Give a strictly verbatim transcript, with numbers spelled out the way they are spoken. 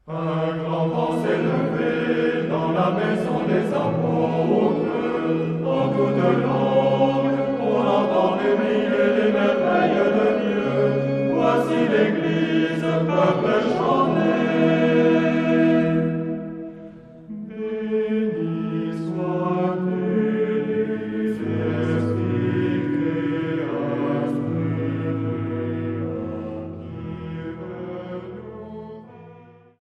Un grand vent s'est levé dans la maison des apôtres, en toute langue